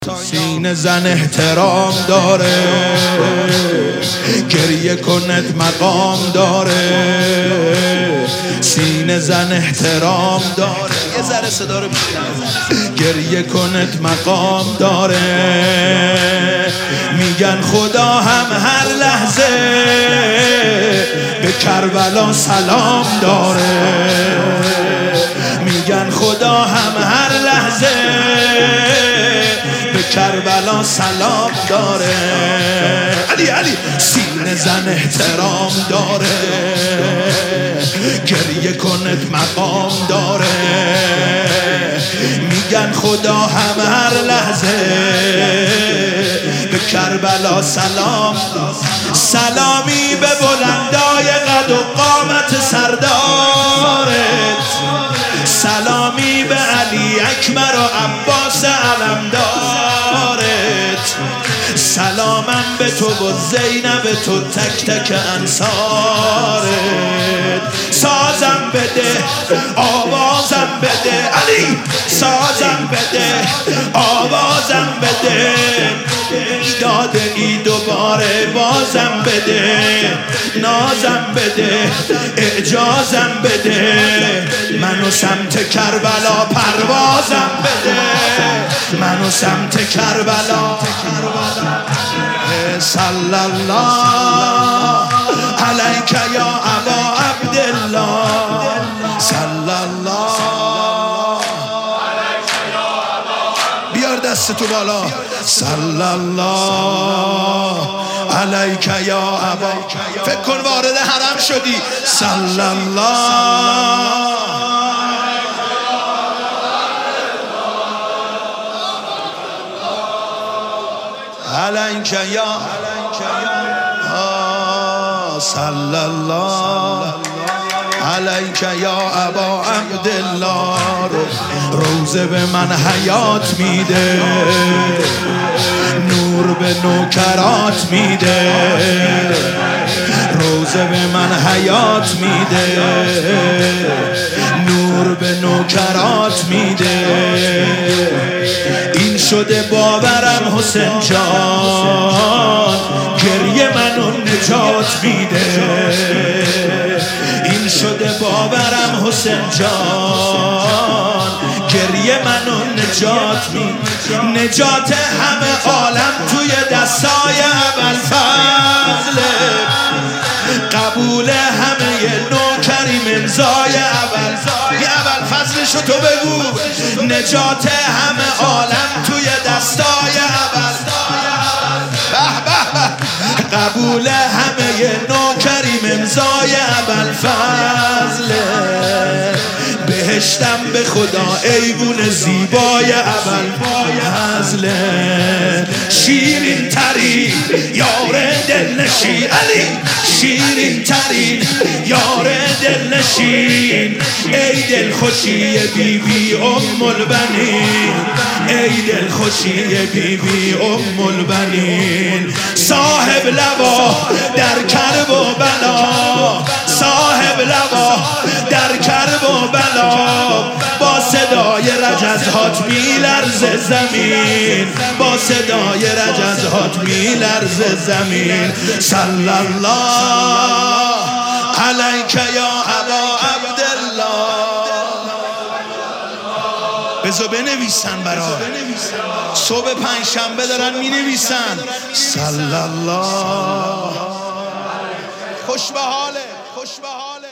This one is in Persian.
سینه زن احترام داره، گریه کنت مقام داره. سینه زن احترام داره، یه ذره صدا رو بیشتر. گریه کنت مقام داره. میگن خدا هم هر لحظه به کربلا سلام داره. میگن خدا هم هر لحظه به کربلا سلام داره. علی سینه زن احترام داره، گریه کنت مقام داره. میگن خدا هم هر لحظه به کربلا سلام. سلامی به بلندای قد و قامت سردارت، سلامی به علی اکبر و عباس علمدارت. سلامم به تو و زینب تو تک تک انصارت. سازم بده آوازم بده علی، سازم بده آوازم بده. داد ای دوباره بازم بده، نازم بده اعجازم بده. منو سمت کربلا پروازم بده، منو سمت کربلا. صلی الله علیک یا ابا عبدالله، صلی الله علیک یا ابا. بیار دست تو بالا. صلی الله علیک یا ابا. فکر کن وارد حرم شدی. صلی الله علیک یا صلی الله علیک یا ابا عبدالله. روزه به من حیات میده، نور به نوکرات میده. روزه به من حیات میده، نور به نوکرات میده. این شده باورم حسین جان، گریه منو نجات میده. این شده باورم حسین جان، گریه منو نجات میده. نجات همه عالم توی دستای ابوالفضل، قبول همه نوکریم امضای ابوالفضل. یه ابوالفضلشو تو بگو. نجات همه عالم توی دستای ابوالفضل، قبول همه نوکریم امضای ابوالفضل. بهشتم به خدا ایوون زیبای ابوالفضل. شیرین ترین یار دلنشین علی، شیرین ترین یار دلنشین. ای دل خوشی بیبی ام البنین، ای دل خوشی بیبی ام البنین. صاحب لوا در کرب و بلا، صاحب لوا در کرب و بلا. با صدای رجزهات میلرزه زمین، با صدای رجزهات میلرزه زمین. صلی الله علیک یا ابا عبدالله. بذار بنویسن برای صبح پنجشنبه دارن مینویسن. صلی الله. خوش به حاله، خوش به حاله.